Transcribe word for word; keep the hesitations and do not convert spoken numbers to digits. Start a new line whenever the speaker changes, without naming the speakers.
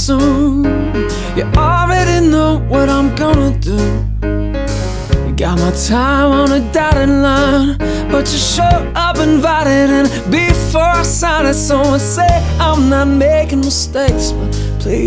soon. You already know what I'm gonna do. You got my time on a dotted line, but you show up invited, and before I sign it, someone say I'm not making mistakes, but